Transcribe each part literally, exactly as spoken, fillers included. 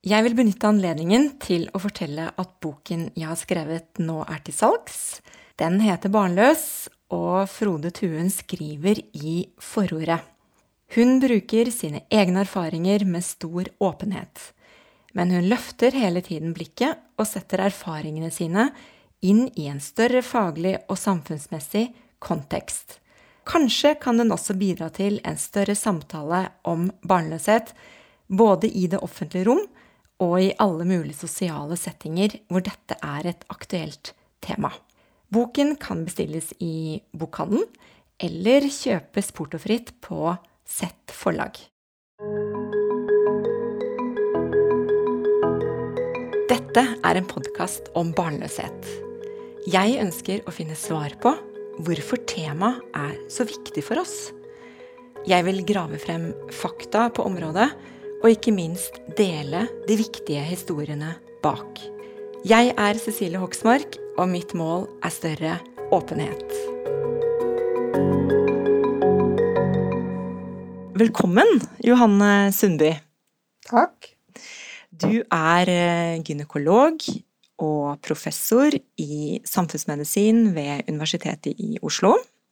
Jeg vil benytte anledningen til å fortelle at boken jeg har skrevet nå er til salgs. Den heter Barnløs, og Frode Thuen skriver i forordet. Hun bruker sine egne erfaringer med stor åpenhet. Men hun løfter hele tiden blikket og setter erfaringene sine inn i en større faglig og samfunnsmessig kontekst. Kanskje kan den også bidra til en større samtale om barnløshet, både i det offentlige rom og i alle mulige sosiale settinger hvor dette er et aktuelt tema. Boken kan bestilles i bokhandelen, eller kjøpes portofritt på Sett forlag. Dette er en podcast om barnløshet. Jeg ønsker å finne svar på hvorfor temaet er så viktig for oss. Jeg vil grave frem fakta på området, og ikke minst dele de viktige historiene bak. Jeg er Cecilie Hoksmark, og mitt mål er større åpenhet. Velkommen, Johanne Sundby. Takk. Du er gynekolog og professor i samfunnsmedisin ved Universitetet i Oslo.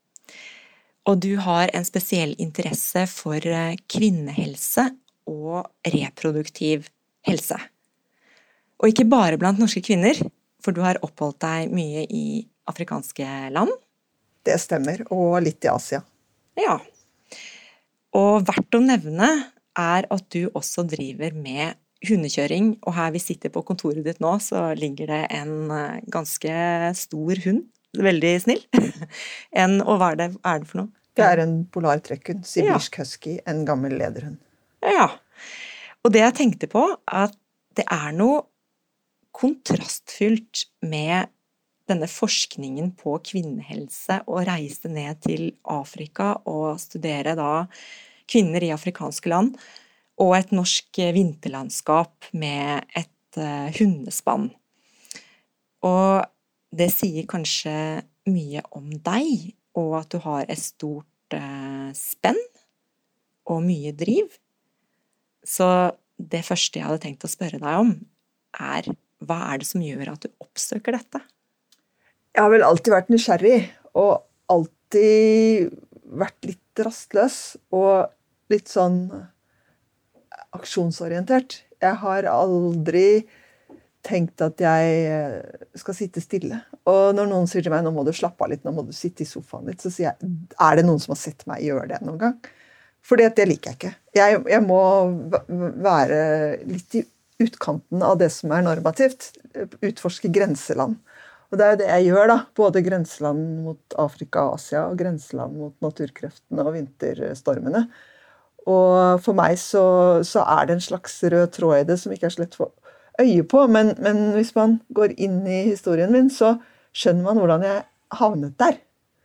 Og du har en spesiell interesse for kvinnehelse og reproduktiv helse. Og ikke bare blant norske kvinner, for du har oppholdt deg mye i afrikanske land. Det stemmer, og litt i Asia. Ja. Og verdt å nevne er at du også driver med hundekjøring, og her vi sitter på kontoret ditt nå, så ligger det en ganske stor hund, veldig snill. En, og hva er det, er det for noe? Det er en polartrekkhund, sibirsk husky, en gammel lederhund. Ja, og det jeg tenkte på, er at det er noe kontrastfylt med denne forskningen på kvinnehelse, og reise ned til Afrika og studere da kvinner i afrikanske land, og et norsk vinterlandskap med et uh, hundespann. Og det sier kanskje mye om deg, og at du har et stort uh, spenn og mye driv. Så det første jeg hadde tenkt å spørre deg om er, hva er det som gjør at du oppsøker dette? Jeg har vel alltid vært nysgjerrig, og alltid vært litt rastløs, og litt sånn aksjonsorientert. Jeg har aldri tenkt at jeg skal sitte stille. Og når noen sier til meg, nå må du slappe av litt, nå må du sitte i sofaen litt, så sier jeg, er det noen som har sett meg gjøre det noen gang? Fordi det liker jeg ikke. Jeg, jeg må være litt i utkanten av det som er normativt, utforske grenseland. Og det er jo det jeg gjør da, både grenseland mot Afrika og Asia, og grenseland mot naturkreftene og vinterstormene. Og for meg så, så er det en slags rød tråd i det som ikke er så lett å få øye på, men, men hvis man går inn i historien min, så skjønner man hvordan jeg havnet der.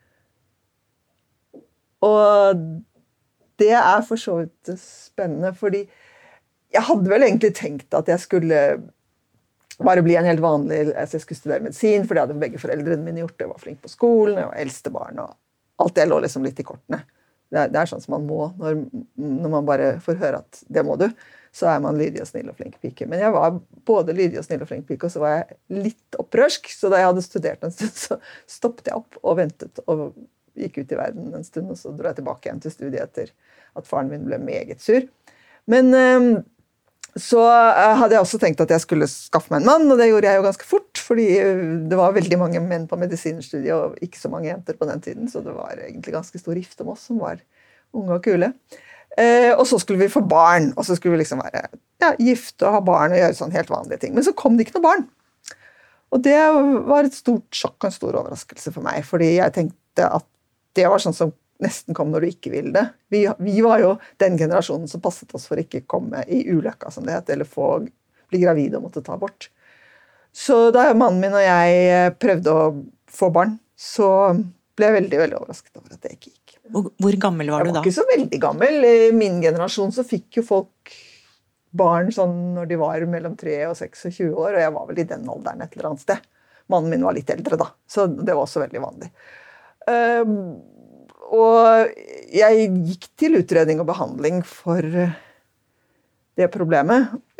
Og det er for så vidt spennende, fordi jeg hadde vel egentlig tenkt at jeg skulle bare bli en helt vanlig, altså jeg skulle studere medisin, for det hadde begge foreldrene mine gjort, jeg var flink på skolen, jeg var eldste barn, og alt det lå liksom litt i kortene. Det er, det er sånn som man må, når, når man bare får høre at det må du, så er man lydig og snill og flink pike. Men jeg var både lydig og snill og flink pike, og så var jeg litt opprørsk, så da jeg hadde studert en stund, så stoppet jeg opp og ventet, og gikk ut i verden en stund, og så dro jeg tilbake igjen til studiet etter at faren min ble meget sur. Men så hadde jeg også tenkt at jeg skulle skaffe meg en mann, og det gjorde jeg jo ganske fort, fordi det var veldig mange menn på medisinstudiet, og ikke så mange jenter på den tiden, så det var egentlig ganske stor rift om oss som var unge og kule. Eh, og så skulle vi få barn, og så skulle vi liksom være ja, gifte og ha barn og gjøre sånn helt vanlige ting. Men så kom det ikke noe barn. Og det var et stort sjokk og en stor overraskelse for meg, fordi jeg tenkte at det var sånn som nesten kom når du ikke ville det. Vi, vi var jo den generasjonen som passet oss for ikke komme i ulykka, som det heter, eller få, bli gravid og måtte ta abort. Så da mannen min og jeg prøvde å få barn, så ble jeg veldig, veldig overrasket over at det ikke gikk. Hvor, hvor gammel var du da? Jeg var ikke så veldig gammel. I min generasjon så fikk jo folk barn sånn når de var mellom tre og seks og tjue år, og jeg var vel i den alderen et eller annet sted. Mannen min var litt eldre da, så det var også veldig vanlig. Um, Og jeg gikk til utredning og behandling for det problemet.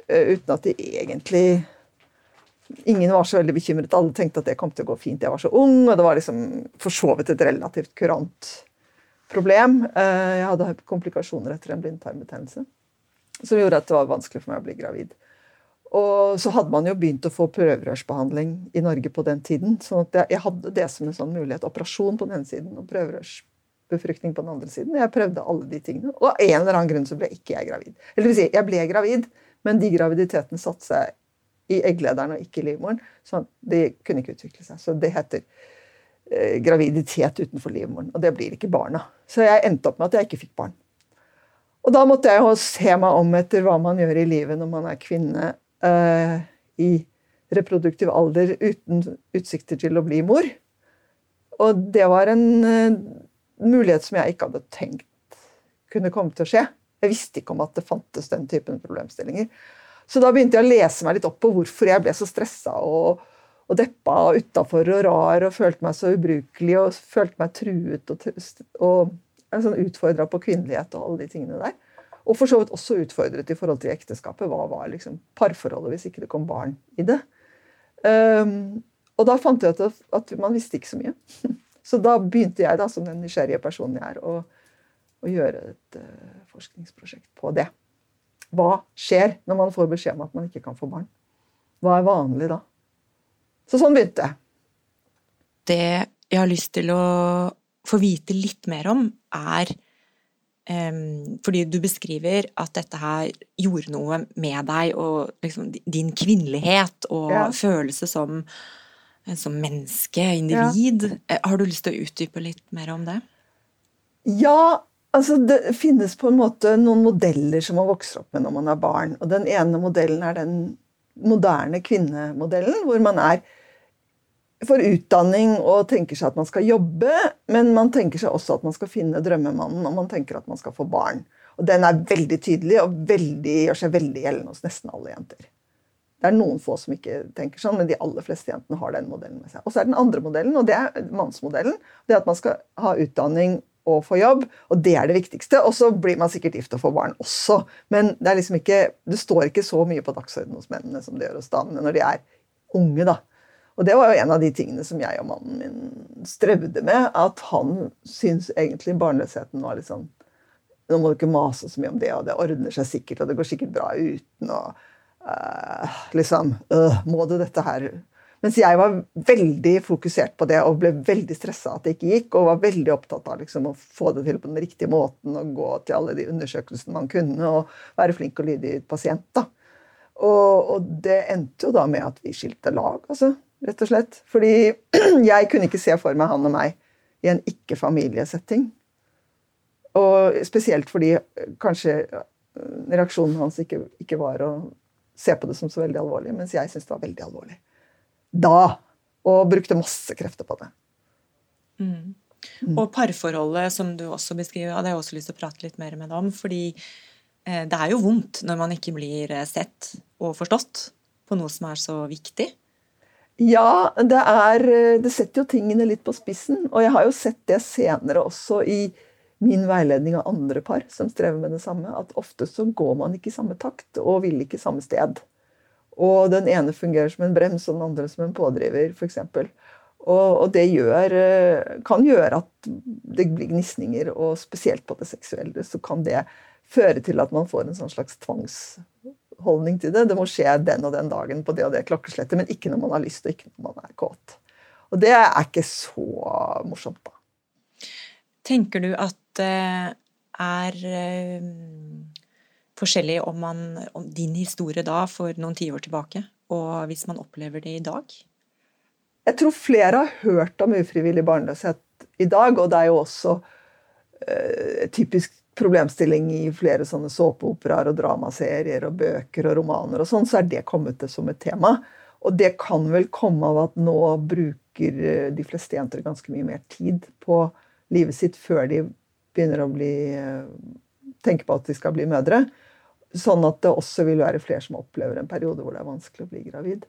uten at de egentlig ingen var så veldig bekymret. Alle tenkte at det kom til å gå fint. Jeg var så ung, og det var liksom for så vidt et relativt kurant problem. Jeg hadde komplikasjoner etter en blindtarmbetennelse, som gjorde at det var vanskelig for meg å bli gravid. Og så hadde man jo begynt å få prøverørsbehandling i Norge på den tiden, sånn at jeg hadde det som en sånn mulighet, operasjon på den siden og prøverørsbefruktning på den andre siden. Jeg prøvde alle de tingene, og av en eller annen grunn så ble ikke jeg gravid. Eller det vil si, jeg ble gravid, men de graviditetene satte seg i egglederen og ikke i livmoren, så det kunne ikke utvikle seg. Så det heter eh, graviditet utenfor livmoren, og det blir ikke barna. Så jeg endte opp med at jeg ikke fikk barn. Og da måtte jeg jo se meg om etter hva man gjør i livet når man er kvinne, Uh, i reproduktiv alder uten utsikter til å bli mor. Og det var en uh, mulighet som jeg ikke hadde tenkt kunne komme til å skje. Jeg visste ikke om at det fantes den typen problemstillinger. Så da begynte jeg å lese meg litt opp på hvorfor jeg ble så stresset og, og deppa og utenfor og rar og følte meg så ubrukelig og følte meg truet og, og, og sånn utfordret på kvinnelighet og alle de tingene der. Og for så vidt også utfordret i forhold til ekteskapet. Hva var liksom parforholdet hvis ikke det kom barn i det? Um, og da fant jeg ut at, at man visste ikke så mye. Så da begynte jeg da, som den nysgjerrige personen jeg er, å, å gjøre et uh, forskningsprosjekt på det. Hva skjer når man får beskjed om at man ikke kan få barn? Hva er vanlig da? Så sånn begynte jeg. Det jeg har lyst til å få vite litt mer om er Um, fordi du beskriver at dette her gjorde noe med deg og liksom din kvinnelighet og ja. Følelse som, som menneske, individ. Ja. Har du lyst til å utdype litt mer om det? Ja, altså det finnes på en måte noen modeller som man vokser opp med når man er barn. Og den ene modellen er den moderne kvinnemodellen, hvor man er for utdanning og tenker seg at man skal jobbe, men man tenker seg også at man skal finne drømmemannen, og man tenker at man skal få barn. Og den er veldig tydelig, og veldig, gjør seg veldig gjeldende hos nesten alle jenter. Det er noen få som ikke tenker sånn, men de aller fleste jentene har den modellen med seg. Og så er den andre modellen, og det er mannsmodellen, det er at man skal ha utdanning og få jobb, og det er det viktigste, og så blir man sikkert gift og får barn også. Men det er liksom ikke, det står ikke så mye på dagsordenen hos mennene som det gjør hos damene når de er unge da. Og det var jo en av de tingene som jeg og mannen min strevde med, at han synes egentlig barnløsheten var litt sånn, nå må du ikke mase så mye om det, og det ordner seg sikkert, og det går sikkert bra uten, og uh, liksom, uh, må du dette her? Mens jeg var veldig fokusert på det, og ble veldig stresset at det ikke gikk, og var veldig opptatt av liksom, å få det til på den riktige måten, og gå til alle de undersøkelsene man kunne, og være flink og lydig pasient da. Og, og det endte jo da med at vi skilte lag, altså. Rett og slett. Fordi jeg kunne ikke se for meg han og meg i en ikke-familiesetting. Og spesielt fordi kanskje reaksjonen hans ikke, ikke var å se på det som så veldig alvorlig, mens jeg synes det var veldig alvorlig. Da! Og brukte masse krefter på det. Mm. Mm. Og parforholdet som du også beskriver, hadde jeg også lyst til å prate litt mer med deg om, fordi eh, det er jo vondt når man ikke blir sett og forstått på noe som er så viktig. Ja, det, er, det setter jo tingene litt på spissen, og jeg har jo sett det senere også i min veiledning av andre par som strever med det samme, at ofte så går man ikke i samme takt og vil ikke i samme sted. Og den ene fungerer som en brems, og den andre som en pådriver, for eksempel. Og, og det gjør, kan gjøre at det blir gnisninger, og spesielt på det seksuelle, så kan det føre til at man får en sånn slags tvangs holdning til det. Det må skje den og den dagen på det og det klokkeslettet, men ikke når man har lyst og ikke når man er kåt. Og det er ikke så morsomt da. Tenker du at det er uh, forskjellig om, man, om din historie da for noen tiår tilbake, og hvis man opplever det i dag? Jeg tror flere har hørt om ufrivillig barnløshet i dag, og det er jo også uh, typisk problemstilling i flere sånne såpeoperaer og dramaserier og bøker og romaner og sånn, så er det kommet det som et tema. Og det kan vel komme av at nå bruker de fleste jenter ganske mye mer tid på livet sitt før de begynner å bli, tenke på at de skal bli mødre. Sånn at det også vil være flere som opplever en periode hvor det er vanskelig å bli gravid.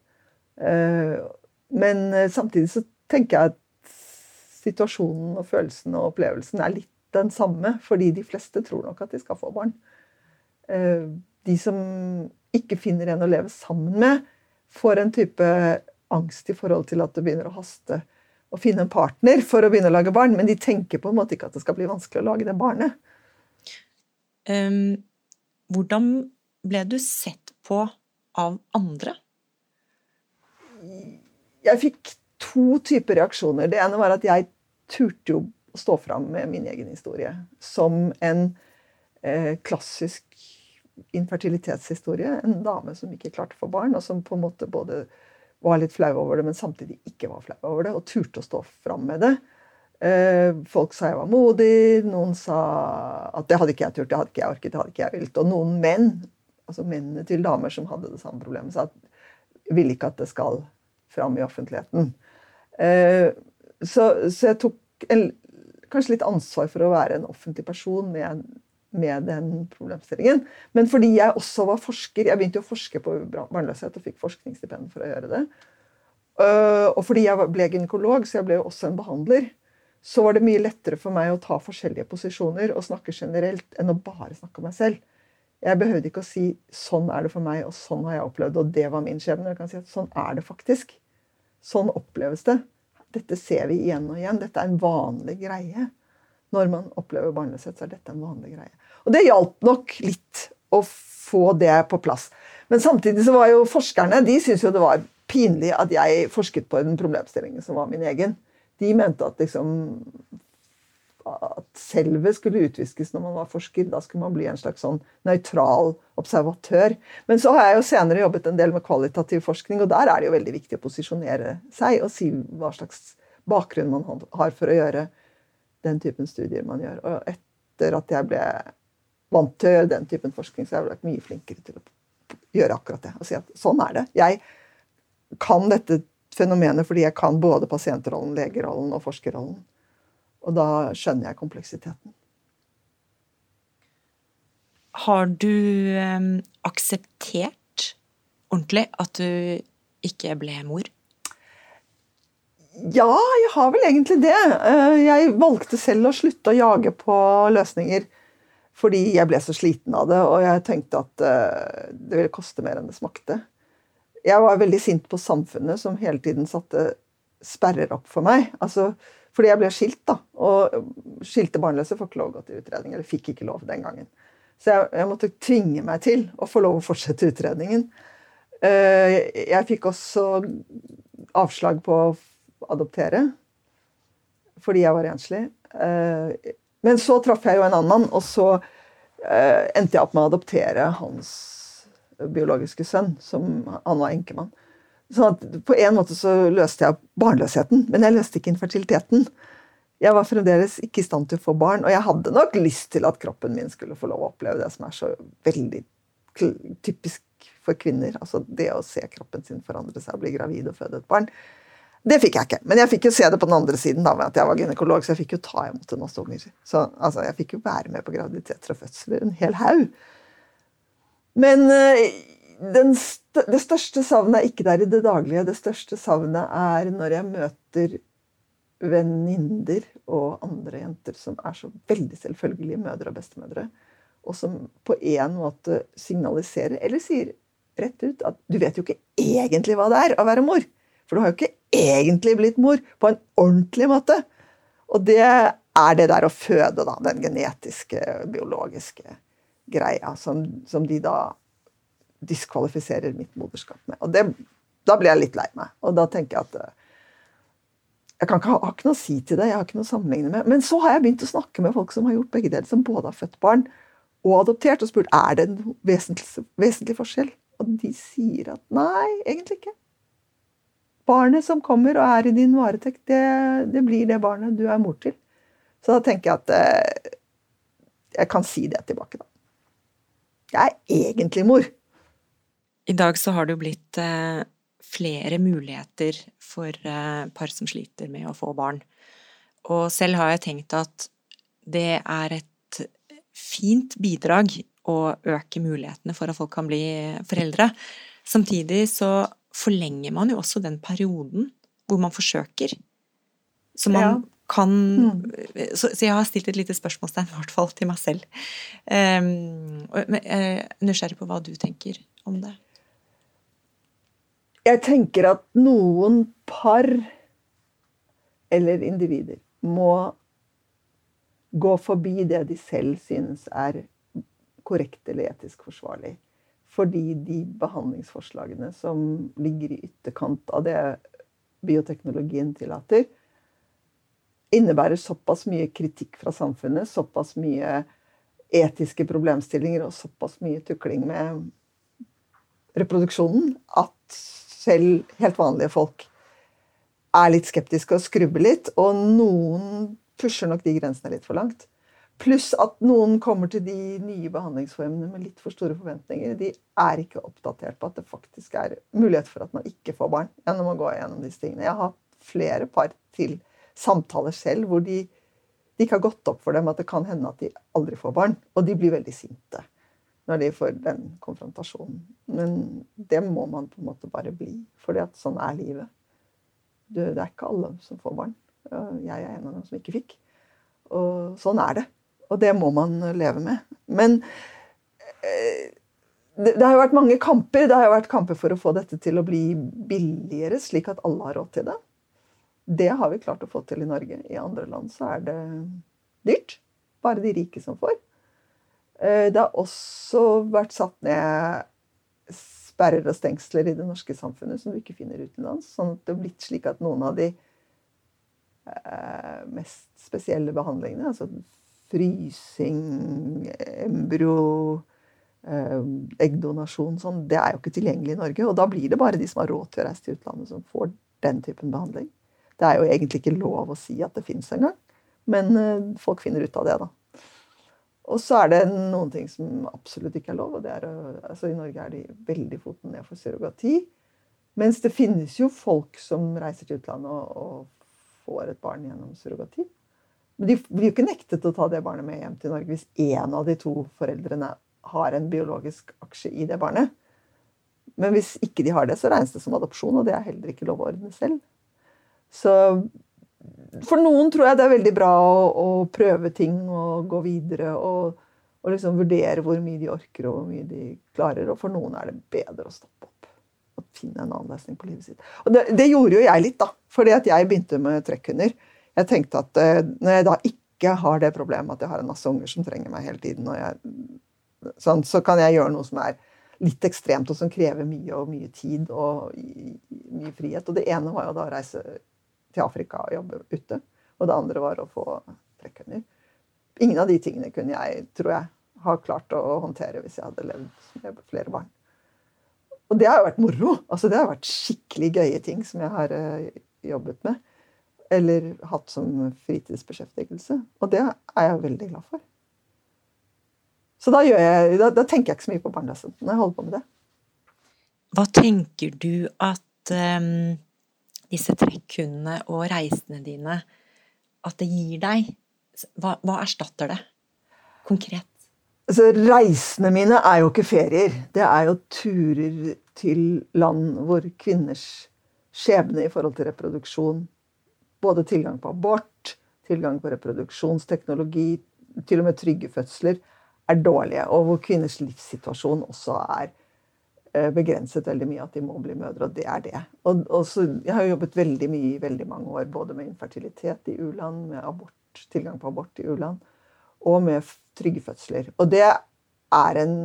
Men samtidig så tenker jeg at situasjonen og følelsen og opplevelsen er litt den samme, fordi de fleste tror nok at de skal få barn. De som ikke finner en å leve sammen med, får en type angst i forhold til at det begynner å haste å finne en partner for å begynne å lage barn, men de tenker på en måte ikke at det skal bli vanskelig å lage det barnet. Um, hvordan ble du sett på av andre? Jeg fikk to typer reaksjoner. Det ene var at jeg turte jo å stå fram med min egen historie som en eh, klassisk infertilitetshistorie, en dame som ikke klarte å få barn, og som på en måte både var litt flau over det, men samtidig ikke var flau over det, og turte å stå fram med det. Eh, folk sa jeg var modig, noen sa at det hadde ikke jeg turt, det hadde ikke jeg orket, det hadde ikke jeg vilt, og noen menn, altså mennene til damer som hadde det samme problemet, sa at jeg ville ikke at det skal fram i offentligheten. Eh, så, så jeg tok en, kanskje litt ansvar for å være en offentlig person med, med den problemstillingen. Men fordi jeg også var forsker, jeg begynte å forske på barnløshet og fikk forskningsstipend for å gjøre det. Uh, og fordi jeg ble gynekolog, så jeg ble jo også en behandler, så var det mye lettere for meg å ta forskjellige posisjoner og snakke generelt enn å bare snakke om meg selv. Jeg behøvde ikke å si sånn er det for meg, og sånn har jeg opplevd, og det var min skjebne. Jeg kan si at sånn er det faktisk. Sånn oppleves det. Dette ser vi igjen og igjen. Dette er en vanlig greie. Når man opplever barnløshet, så er dette en vanlig greie. Og det hjalp nok litt å få det på plass. Men samtidig så var jo forskerne, de syntes jo det var pinlig at jeg forsket på en problemstilling som var min egen. De mente at liksom at selve skulle utviskes når man var forsker, da skulle man bli en slags sånn nøytral observatør. Men så har jeg jo senere jobbet en del med kvalitativ forskning, og der er det jo veldig viktig å posisjonere seg og si hva slags bakgrunn man har for å gjøre den typen studier man gjør. Og etter at jeg ble vant til å gjøre den typen forskning, så har jeg vært mye flinkere til å gjøre akkurat det. Og si at sånn er det. Jeg kan dette fenomenet fordi jeg kan både pasientrollen, legerollen og forskerrollen. Og da skjønner jeg kompleksiteten. Har du um, akseptert ordentlig at du ikke ble mor? Ja, jeg har vel egentlig det. Jeg valgte selv å slutte å jage på løsninger fordi jeg ble så sliten av det, og jeg tenkte at det ville koste mer enn det smakte. Jeg var veldig sint på samfunnet som hele tiden satte sperrer opp for meg. Altså, fordi jeg ble skilt da, og skilte barnløse får ikke lov å gå til utredning, eller fikk ikke lov den gangen. Så jeg, jeg måtte tvinge meg til å få lov å fortsette utredningen. Jeg fikk også avslag på å adoptere, fordi jeg var enslig. Men så traff jeg jo en annen mann, og så endte jeg opp med å adoptere hans biologiske sønn, som han var enkemann. Så på en måte så løste jeg barnløsheten, men jeg løste ikke infertiliteten. Jeg var fremdeles ikke i stand til å få barn, og jeg hadde nok lyst til at kroppen min skulle få lov å oppleve det som er så veldig typisk for kvinner. Altså det å se kroppen sin forandre seg og bli gravid og føde et barn. Det fikk jeg ikke, men jeg fikk jo se det på den andre siden da, med at jeg var gynekolog, så jeg fikk jo ta imot en også unger. Så altså, jeg fikk jo være med på graviditeter og fødsler, en hel haug. Men den st- det største savnet er ikke der i det daglige. Det største savnet er når jeg møter venninner og andre jenter som er så veldig selvfølgelige mødre og bestemødre, og som på en måte signaliserer, eller sier rett ut, at du vet jo ikke egentlig hva det er å være mor. For du har jo ikke egentlig blitt mor på en ordentlig måte. Og det er det der å føde, da, den genetiske, biologiske greia, som, som de da diskvalifiserer mitt moderskap med. Og det, da blir jeg litt lei meg. Og da tenker jeg at jeg kan ikke ha, har ikke noe å si til det, jeg har ikke noe å sammenligne med. Men så har jeg begynt å snakke med folk som har gjort begge deler, som både har født barn og adoptert, og spurt, er det en vesentlig, vesentlig forskjell? Og de sier at nei, egentlig ikke. Barnet som kommer og er i din varetekt, det, det blir det barnet du er mor til. Så da tenker jeg at eh, jeg kan si det tilbake da. Jeg er egentlig mor. I dag så har det jo blitt eh, flere muligheter for eh, par som sliter med å få barn. Og selv har jeg tenkt at det er et fint bidrag å øke mulighetene for at folk kan bli foreldre. Samtidig så forlenger man jo også den perioden hvor man forsøker. Så man ja. kan... Mm. Så, så jeg har stilt et lite spørsmålstegn, i hvert fall til meg selv. Um, og jeg er nysgjerrig på hva du tenker om det? Jeg tenker at noen par eller individer må gå forbi det de selv synes er korrekt eller etisk forsvarlig. Fordi de behandlingsforslagene som ligger i ytterkant av det bioteknologien tillater, innebærer såpass mye kritikk fra samfunnet, såpass mye etiske problemstillinger og såpass mye tukling med reproduksjonen, at selv helt vanlige folk er litt skeptiske og skrubber litt, og noen pusher nok de grensene litt for langt. Pluss at noen kommer til de nye behandlingsformene med litt for store forventninger. De er ikke oppdatert på at det faktisk er mulighet for at man ikke får barn gjennom å gå gjennom disse tingene. Jeg har hatt flere par til samtaler selv hvor de, de ikke har gått opp for dem at det kan hende at de aldri får barn. Og de blir veldig sinte når de får den konfrontasjonen. Men det må man på en måte bare bli, fordi at sånn er livet. Det, det er ikke alle som får barn. Jeg er en av dem som ikke fikk. Og sånn er det. Og det må man leve med. Men eh, det, det har jo vært mange kamper. Det har jo vært kamper for å få dette til å bli billigere, slik at alle har råd til det. Det har vi klart å få til i Norge. I andre land så er det dyrt. Bare de rike som får. Eh, det har også vært satt ned sperrer og stengsler i det norske samfunnet som du ikke finner utenlands. Sånn at det har blitt slik at noen av de eh, mest spesielle behandlingene, altså frysing, embryo, eh, eggdonasjon, sånn, det er jo ikke tilgjengelig i Norge. Og da blir det bare de som har råd til å reise til utlandet som får den typen behandling. Det er jo egentlig ikke lov å si at det finnes en gang, men eh, folk finner ut av det da. Og så er det noen ting som absolutt ikke er lov, og det er, altså i Norge er de veldig foten ned for surrogati, mens det finnes jo folk som reiser til utlandet og, og får et barn gjennom surrogati. Men de blir jo ikke nektet å ta det barnet med hjem til Norge hvis en av de to foreldrene har en biologisk aksje i det barnet. Men hvis ikke de har det, så regnes det som adopsjon, og det er heller ikke lov å ordne selv. Så for noen tror jeg det er veldig bra å, å prøve ting og gå videre og, og liksom vurdere hvor mye de orker og hvor mye de klarer. Og for noen er det bedre å stoppe opp og finne en annen løsning på livet sitt. Og det, det gjorde jo jeg litt da, fordi at jeg begynte med trekkhunder. Jeg tenkte at når jeg da ikke har det problemet at jeg har en masse unger som trenger meg hele tiden, og jeg, sånn, så kan jeg gjøre noe som er litt ekstremt og som krever mye og mye tid og mye frihet. Og det ene var jo da å reise til Afrika og jobbe ute, og det andre var å få trekkhunder. Ingen av de tingene kunne jeg, tror jeg, ha klart å håndtere hvis jeg hadde levd med flere barn. Og det har jo vært moro. Altså det har vært skikkelig gøye ting som jeg har jobbet med. Eller hatt som fritidsbeskjeftigelse. Og det er jeg veldig glad for. Så da, gjør jeg, da, da tenker jeg ikke så mye på barnløshet når jeg holder på med det. Hva tenker du at um, disse trekkhundene og reisene dine, at det gir deg? Hva, hva erstatter det? Konkret. Altså, reisene mine er jo ikke ferier. Det er jo turer til land hvor kvinners skjebne i forhold til reproduksjon, både tilgang på abort, tilgang på reproduksjonsteknologi, til og med trygge fødsler, er dårlige, og hvor kvinners livssituasjon også er begrenset veldig mye, at de må bli mødre, og det er det. Og, og så, jeg har jobbet veldig mye i veldig mange år, både med infertilitet i u-land, med abort, tilgang på abort i u-land, og med trygge fødsler. Og det er en,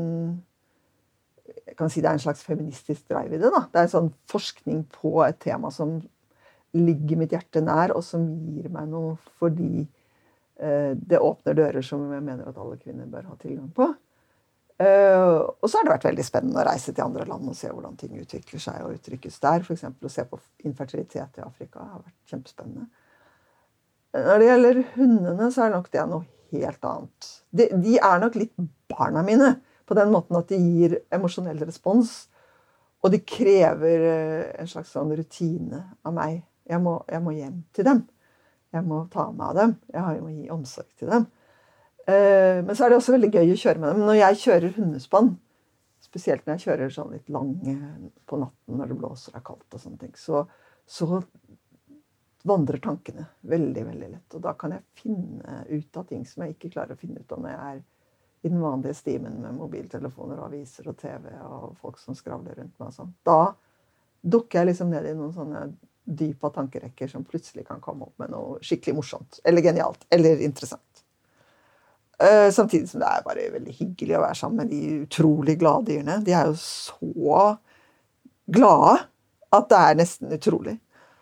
jeg kan si det er en slags feministisk drive i det da. Det er en sånn forskning på et tema som ligger mitt hjerte nær, og som gir meg noe fordi eh, det åpner dører som jeg mener at alle kvinner bør ha tilgang på. Eh, og så har det vært veldig spennende å reise til andre land og se hvordan ting utvikler seg og uttrykkes der. For eksempel å se på infertilitet i Afrika har vært kjempespennende. Når det gjelder hundene, så er nok det noe helt annet. De, de er nok litt barna mine, på den måten at de gir emosjonell respons, og de krever en slags sånn rutine av meg. Jeg må, jeg må hjem til dem. Jeg må ta meg av dem. Jeg må gi omsorg til dem. Eh, men så er det også veldig gøy å kjøre med dem. Når jeg kjører hundespann, spesielt når jeg kjører sånn litt lange på natten når det blåser og er kaldt og sånne ting, så, så vandrer tankene veldig, veldig lett. Og da kan jeg finne ut av ting som jeg ikke klarer å finne ut av når jeg er i den vanlige stimen med mobiltelefoner og aviser og TV og folk som skravler rundt meg og sånn. Da dukker jeg liksom ned i noen sånne dype tankerekker som plutselig kan komme opp med noe skikkelig morsomt, eller genialt, eller interessant. Uh, samtidig som det er bare veldig hyggelig å være sammen med de utrolig glade dyrene. De er jo så glade at det er nesten utrolig.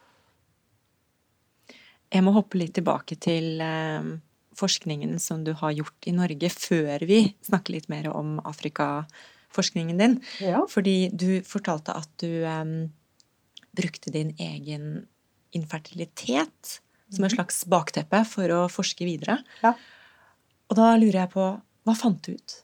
Jeg må hoppe litt tilbake til eh, forskningen som du har gjort i Norge før vi snakker litt mer om Afrika-forskningen din. Ja. Fordi du fortalte at du eh, brukte din egen infertilitet som et slags bakteppe for å forske videre. Ja. Og da lurer jeg på, hva fant du ut?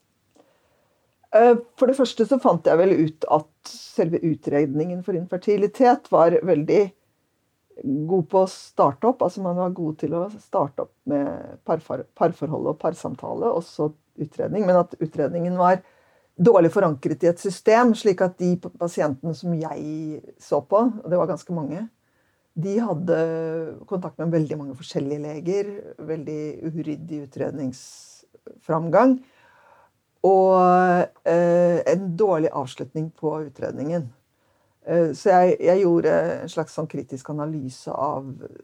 For det første så fant jeg vel ut at selve utredningen for infertilitet var veldig god på å starte opp. Altså man var god til å starte opp med parfor, parforhold og parsamtale, også utredning. Men at utredningen var dårlig forankret i et system, slik at de pasientene som jeg så på, og det var ganske mange, de hadde kontakt med veldig mange forskjellige leger, veldig uryddig utredningsframgang, og eh, en dårlig avslutning på utredningen. Eh, så jeg, jeg gjorde en slags sånn kritisk analyse av,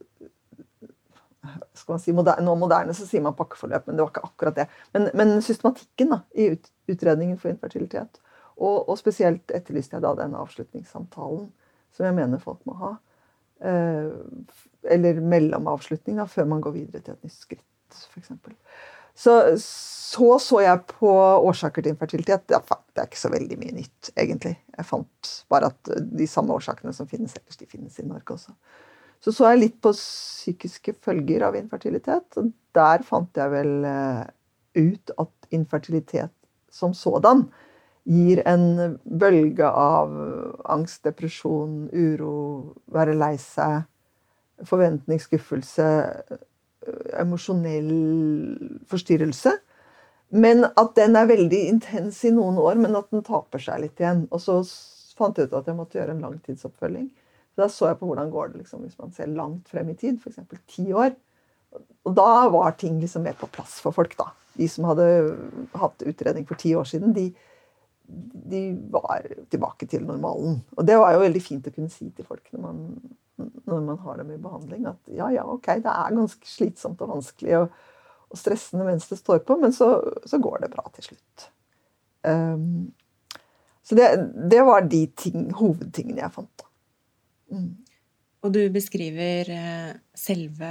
skal man si, moderne, nå moderne så sier man pakkeforløp, men det var ikke akkurat det. Men, men systematikken da, i ut, utredningen for infertilitet, og, og spesielt etterlyste jeg da den avslutningssamtalen som jeg mener folk må ha. Eh, eller mellomavslutning da, før man går videre til et nytt skritt, for eksempel. Så, så så jeg på årsaker til infertilitet. Det er ikke så veldig mye nytt, egentlig. Jeg fant bare at de samme årsakene som finnes ellers, de finnes i Norge også. Så så jeg litt på psykiske følger av infertilitet, og der fant jeg vel eh, ut at infertilitet som sådan gir en bølge av angst, depresjon, uro, være lei seg, forventning, skuffelse, emosjonell forstyrrelse. Men at den er veldig intens i noen år, men at den taper seg litt igjen. Og så fant jeg ut at jeg måtte gjøre en langtidsoppfølging. Så da så jeg på hvordan går det liksom, hvis man ser langt frem i tid, for eksempel ti år. Og da var ting liksom mer på plass for folk da. De som hadde hatt utredning for ti år siden, de de var tilbake til normalen. Og det var jo veldig fint å kunne si til folk når man, når man har dem i behandling, at ja, ja, ok, det er ganske slitsomt og vanskelig og, og stressende mens det står på, men så, så går det bra til slutt. Um, så det, det var de ting, hovedtingene jeg fant da. Mm. Og du beskriver selve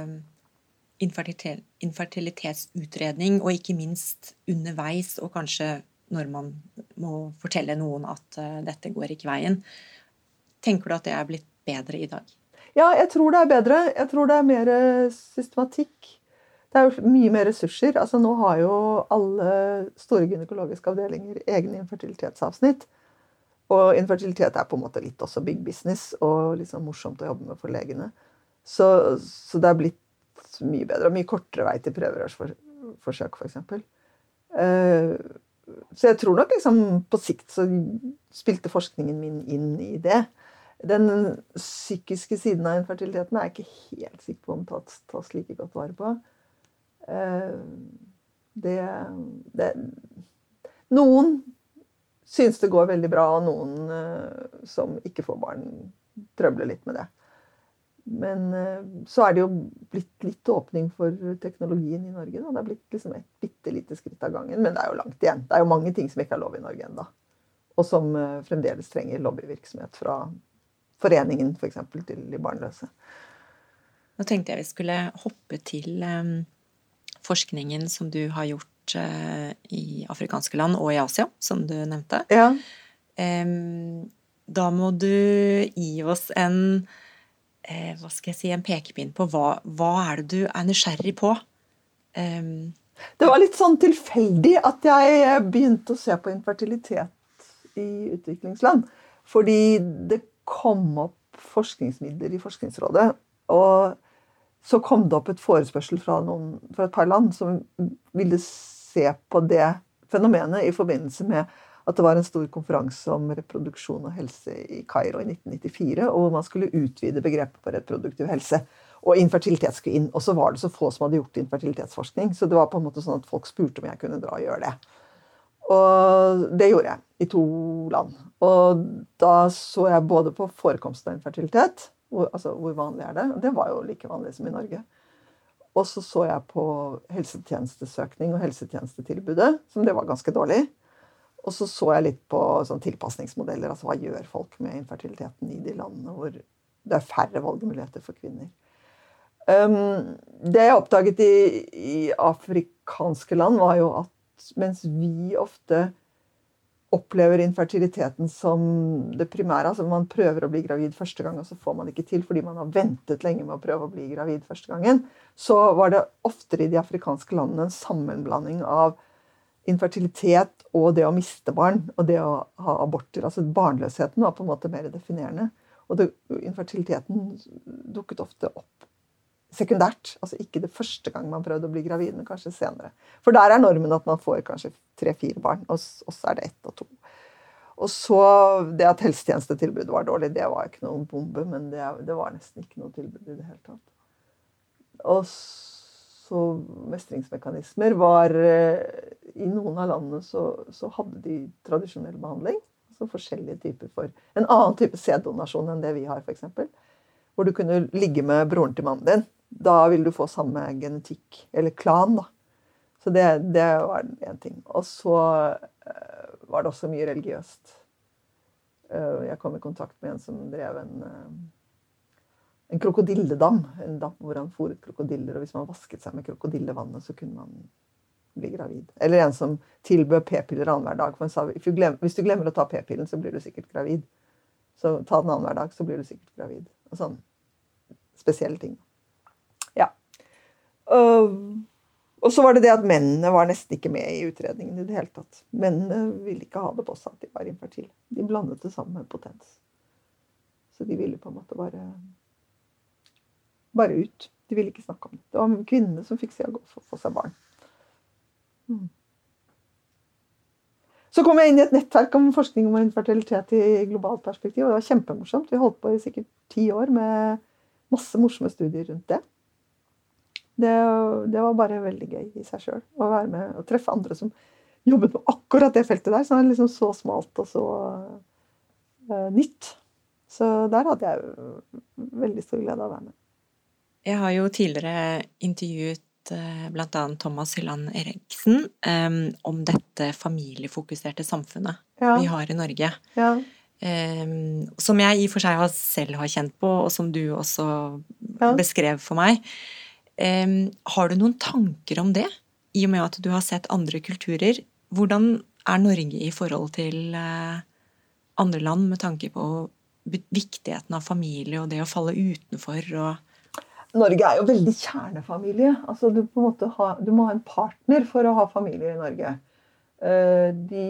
infertil- infertilitetsutredning, og ikke minst underveis, og kanskje når man må fortelle noen at uh, dette går ikke veien. Tenker du at det er blitt bedre i dag? Ja, jeg tror det er bedre. Jeg tror det er mer systematikk. Det er jo mye mer ressurser. Altså, nå har jo alle store gynekologiske avdelinger egne infertilitetsavsnitt. Og infertilitet er på en måte litt også big business, og liksom morsomt å jobbe med for legene. Så, så det er blitt mye bedre, og mye kortere vei til prøverørsforsøk, for eksempel. Uh, Så jeg tror nok liksom, på sikt så spilte forskningen min inn i det. Den psykiske siden av infertiliteten er jeg ikke helt sikker på om tas, tas like godt vare på. Det, det, noen synes det går veldig bra, og noen som ikke får barn trøbler litt med det. Men så er det jo blitt litt åpning for teknologien i Norge. Da. Det er blitt liksom et bitte lite skritt av gangen, men det er jo langt igjen. Det er jo mange ting som ikke er lov i Norge enda. Og som fremdeles trenger lobbyvirksomhet fra foreningen, for eksempel, til de barnløse. Nå tenkte jeg vi skulle hoppe til um, forskningen som du har gjort uh, i afrikanske land og i Asia, som du nevnte. Ja. Um, da må du gi oss en Eh, hva skal jeg si, en pekepinn på hva, hva er det du er nysgjerrig på? Um, det var litt sånn tilfeldig at jeg begynte å se på infertilitet i utviklingsland. Fordi det kom opp forskningsmidler i Forskningsrådet, og så kom det opp et forespørsel fra, noen, fra et par land som ville se på det fenomenet i forbindelse med at det var en stor konferanse om reproduksjon og helse i Kairo i nitten nittifire, og man skulle utvide begrepet på reproduktiv helse. Og infertilitet skulle inn. Og så var det så få som hadde gjort infertilitetsforskning, så det var på en måte sånn at folk spurte om jeg kunne dra og gjøre det. Og det gjorde jeg i to land. Og da så jeg både på forekomsten av infertilitet, hvor, altså hvor vanlig er det? Det var jo like vanlig som i Norge. Og så så jeg på helsetjenestesøkning og helsetjenestetilbudet, som det var ganske dårlig. Og så så jeg litt på sånn tilpasningsmodeller, altså hva gjør folk med infertiliteten i de landene hvor det er færre valgmuligheter for kvinner. Um, det jeg oppdaget i, i afrikanske land var jo at mens vi ofte opplever infertiliteten som det primære, altså man prøver å bli gravid første gang, og så får man ikke til fordi man har ventet lenge med å prøve å bli gravid første gangen, så var det oftere i de afrikanske landene en sammenblanding av infertilitet og det å miste barn, og det å ha aborter. Altså barnløsheten var på en måte mer definerende, og det, infertiliteten dukket ofte opp sekundært, altså ikke det første gang man prøvde å bli gravid, men kanskje senere. For der er normen at man får kanskje tre-fire barn, og så er det ett og to. Og så det at helsetjenestetilbudet var dårlig, det var ikke noen bombe, men det, det var nesten ikke noe tilbud i det hele tatt. Og så mestringsmekanismer var, i noen av landene så, så hadde de tradisjonell behandling, altså forskjellige typer for en annen type sæddonasjon enn det vi har for eksempel, hvor du kunne ligge med broren til mannen din. Da vil du få samme genetikk, eller klan da. Så det, det var en ting. Og så uh, var det også mye religiøst. Uh, jeg kom i kontakt med en som drev en, uh, en krokodilledam, en dam hvor han fôret krokodiller, og hvis man vasket seg med krokodillevannet, så kunne man bli gravid. Eller en som tilbød p-piller annen hver dag, for han sa, hvis du glemmer å ta p-pillen, så blir du sikkert gravid. Så ta den annen hver dag, så blir du sikkert gravid. Og sånn spesielle ting. Ja. Uh, og så var det det at mennene var nesten ikke med i utredningen i det hele tatt. Mennene ville ikke ha det på seg at de var infertile. De blandet det sammen med potens. Så de ville på en måte bare bare ut. De ville ikke snakke om det. Det var kvinnene som fikk seg å gå for å få seg barn. Mm. Så kom jeg inn i et nettverk om forskning om infertilitet i globalt perspektiv, og det var kjempemorsomt. Vi holdt på i sikkert ti år med masse morsomme studier rundt det. Det, det var bare veldig gøy i seg selv, å være med og treffe andre som jobbet med akkurat det feltet der, som er liksom så smalt og så uh, nytt. Så der hadde jeg veldig stor glede av å være med. Jeg har jo tidligere intervjuet uh, blant annet Thomas Hylland Eriksen um, om dette familiefokuserte samfunnet ja. Vi har i Norge. Ja. Um, som jeg i og for seg har, selv har kjent på, og som du også ja. Beskrev for meg. Um, har du noen tanker om det? I og med at du har sett andre kulturer, hvordan er Norge i forhold til uh, andre land med tanke på viktigheten av familie og det å falle utenfor? Og... Norge er jo veldig kjernefamilie. Altså, du, på en måte ha, du må ha en partner for å ha familie i Norge. Uh, de...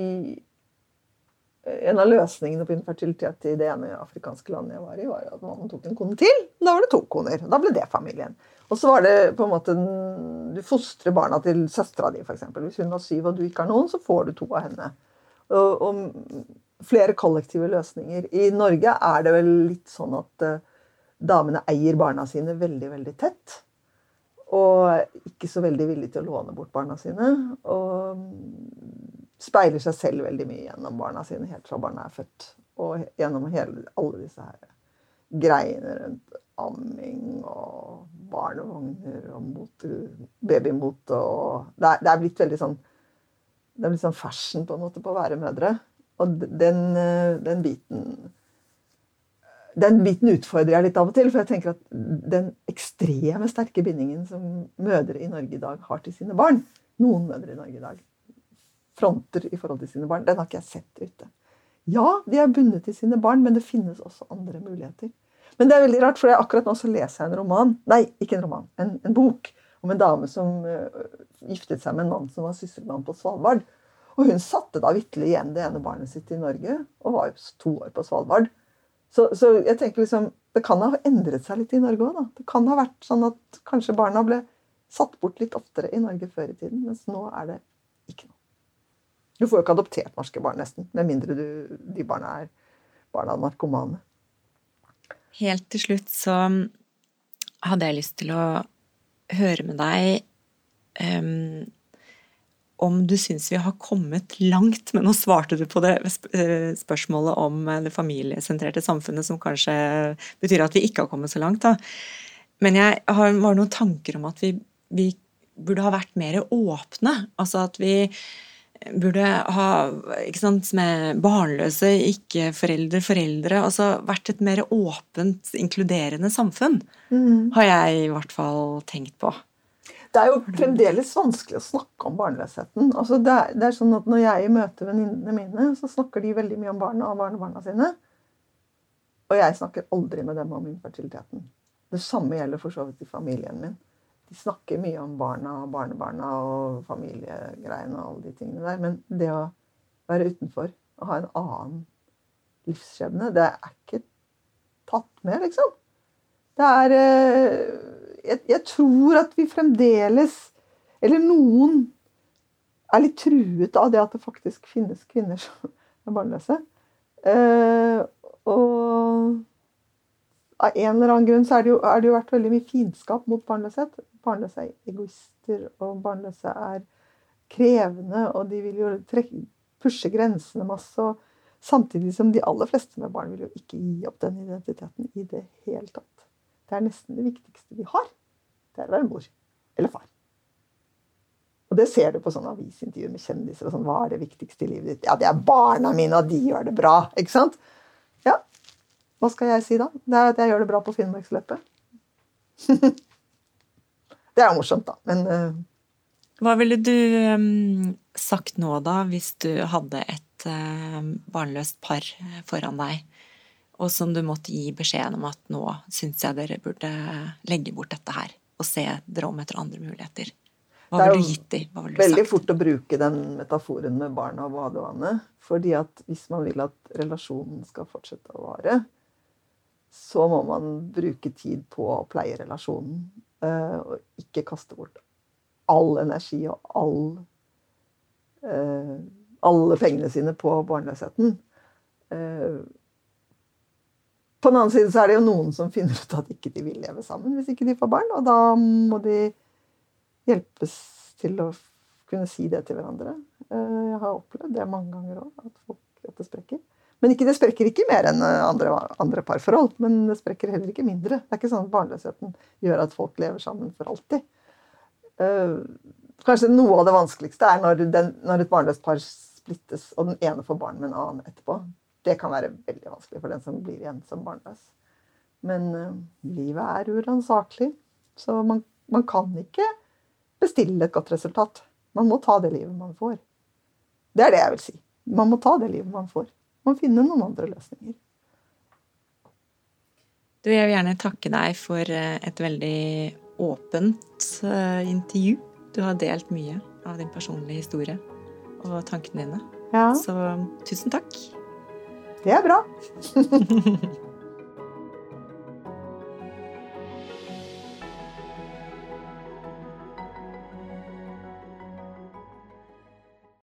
En av løsningene på infertilitet i det ene afrikanske landet jeg var i, var jo at man tok en kone til. Da var det to koner. Da ble det familien. Og så var det på en måte, du fostrer barna til søstera di, for eksempel. Hvis hun var syv og du ikke har noen, så får du to av henne. Og, og flere kollektive løsninger. I Norge er det vel litt sånn at uh, damene eier barna sine veldig, veldig tett. Og ikke så veldig villige til å låne bort barna sine. Og speiler seg selv veldig mye gjennom barna sine, helt fra barna er født. Og gjennom hele, alle disse her greiene rundt amming og barnevogner og mot, babymote. Og det, er, det er blitt veldig sånn, det er blitt sånn fashion på en måte på å være mødre. Og den, den biten, den biten utfordrer jeg litt av og til, for jeg tenker at den ekstreme sterke bindingen som mødre i Norge i dag har til sine barn, noen mødre i Norge i dag, fronter i forhold til sine barn, den har ikke jeg sett ute. Ja, de er bundet til sine barn, men det finnes også andre muligheter. Men det er veldig rart, for jeg akkurat nå så leser jeg en roman, nei, ikke en roman, en, en bok om en dame som uh, giftet seg med en mann som var sysselmann på Svalbard. Og hun satte da virkelig igjen det ene barnet sitt i Norge, og var jo to år på Svalbard. Så, så jeg tenker liksom, det kan ha endret seg litt i Norge også da. Det kan ha vært sånn at kanskje barna ble satt bort litt oftere i Norge før i tiden, mens nå er det ikke noe. Du får jo ikke adoptert norske barn nesten, med mindre du, de barna er barna narkomane. Helt til slutt så hadde jeg lyst til å høre med deg um, om du synes vi har kommet langt, men nå svarte du på det spørsmålet om det familiesentrerte samfunnet, som kanskje betyr at vi ikke har kommet så langt. Da. Men jeg har var noen tanker om at vi, vi burde ha vært mer åpne, altså at vi burde ha, ikke sant, med barnløse, ikke foreldre, foreldre, altså vært et mer åpent, inkluderende samfunn, mm. har jeg i hvert fall tenkt på. Det er jo fremdeles vanskelig å snakke om barnløsheten. Altså det, er, det er sånn at når jeg møter venninnene mine, så snakker de veldig mye om barna og barnebarna sine. Og jeg snakker aldri med dem om infertiliteten. Det samme gjelder for så vidt i familien min. De snakker mye om barna og barnebarna og familiegreiene og alle de tingene der. Men det å være utenfor og ha en annen livsskjebne, det er ikke tatt med, liksom. Det er... Jeg, jeg tror at vi fremdeles, eller noen, er litt truet av det at det faktisk finnes kvinner som er barnløse. Eh, og av en eller annen grunn så er det, jo, er det jo vært veldig mye fiendskap mot barnløshet. Barnløse er egoister, og barnløse er krevende, og de vil jo trekke, pushe grensene masse. Og samtidig som de aller fleste med barn vil jo ikke gi opp den identiteten i det hele tatt. Det er nesten det viktigste vi har. Det er å være mor eller far. Og det ser du på sånne avisintervjuer med kjendiser og sånn. Hva er det viktigste i livet ditt? Ja, det er barna mine, og de gjør det bra. Ikke sant? Ja. Hva skal jeg si da? Det er at jeg gjør det bra på Finnmarksløpet. Det er jo morsomt da, men... Uh... Hva ville du um, sagt nå da, hvis du hadde et uh, barnløst par foran deg, og som du måtte gi beskjeden om at nå synes jeg dere burde legge bort dette her, og se dere om etter andre muligheter? Hva ville du gitt dem? Hva ville du sagt? Det er jo veldig fort å bruke den metaforen med barna og badevannet, fordi at hvis man vil at relasjonen skal fortsette å vare, så må man bruke tid på å pleie relasjonen, og ikke kaste bort all energi og all, alle pengene sine på barnløsheten. På den annen side så er det jo noen som finner ut at ikke de vil leve sammen hvis ikke de får barn, og da må de hjelpes til å kunne si det til hverandre. Jeg har opplevd det mange ganger også, at folk at det sprekker. Men ikke, det sprekker ikke mer enn andre, andre parforhold, men det sprekker heller ikke mindre. Det er ikke sånn at barnløsheten gjør at folk lever sammen for alltid. Kanskje noe av det vanskeligste er når, den, når et barnløst par splittes, og den ene får barn med en annen etterpå. Det kan være veldig vanskelig for den som blir igjen som barnløs. Men uh, livet er uransakelig, så man, man kan ikke bestille et godt resultat. Man må ta det livet man får. Det er det jeg vil si. Man må ta det livet man får. Man finner noen andre løsninger. Du, jeg vil gjerne takke deg for et veldig åpent uh, intervju. Du har delt mye av din personlige historie og tankene dine. Ja. Så tusen takk. Det er bra.